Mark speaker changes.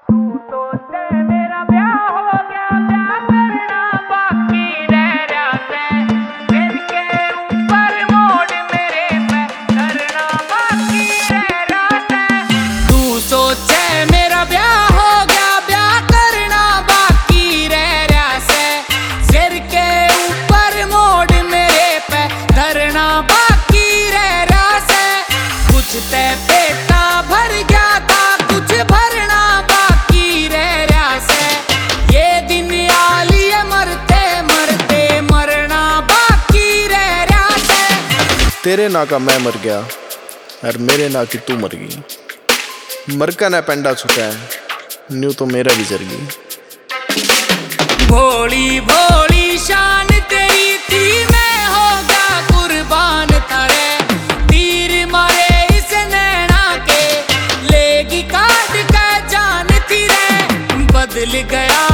Speaker 1: PETA भर गया था, कुछ भरना बाकी रह रहा से। ये दिन आ लिए मरते मरते मरना बाकी रह रहा से।
Speaker 2: तेरे ना का मैं मर गया और मेरे ना की तू मर गई। मरका ना पेंडा छुका है, न्यू तो मेरा भी जर गई।
Speaker 1: भोली भोली शान तेरी थी, मैं होगा कुर्बान थारे। तीर मारे इस नैना के, लेगी काट का जान थी रे। बदल गया